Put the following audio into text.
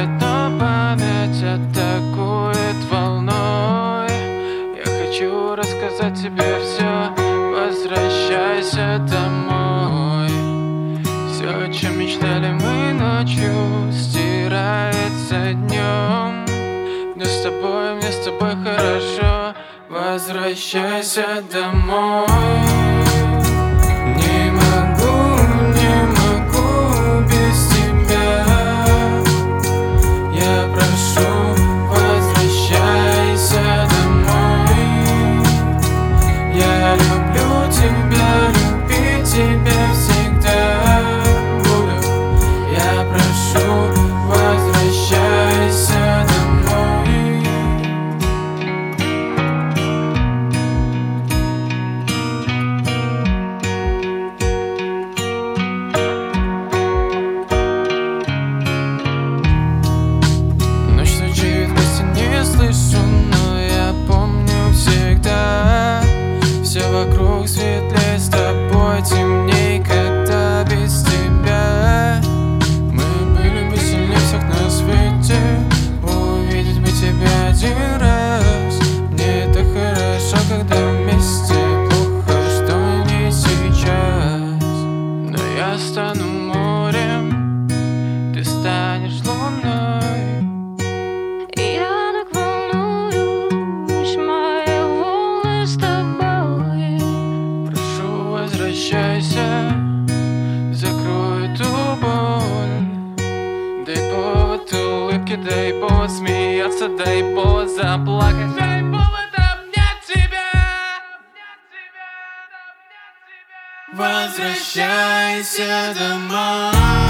но память атакует волной. Я хочу рассказать тебе все, возвращайся домой. Все, о чем мечтали мы ночью, стирается днем. Мне с тобой хорошо, возвращайся домой. Не могу без тебя. Я прошу, возвращайся домой. Я люблю тебя, любить тебя всегда буду. Я прошу, возвращайся домой. Ночь стучит, вместе не слышу, но я помню всегда. Все вокруг светлее с тобой, темней, когда без тебя. Мы были бы сильнее всех на свете. Увидеть бы тебя один раз. Мне так хорошо, когда вместе. Плохо, что не сейчас. Но я стану морем, ты станешь луной. Я так волнуюсь, мои волны с тобой. Прошу, возвращайся, закрой эту боль. Дай повод улыбки, дай повод смеяться, дай повод заплакать, дай повод обнять тебя. Возвращайся домой.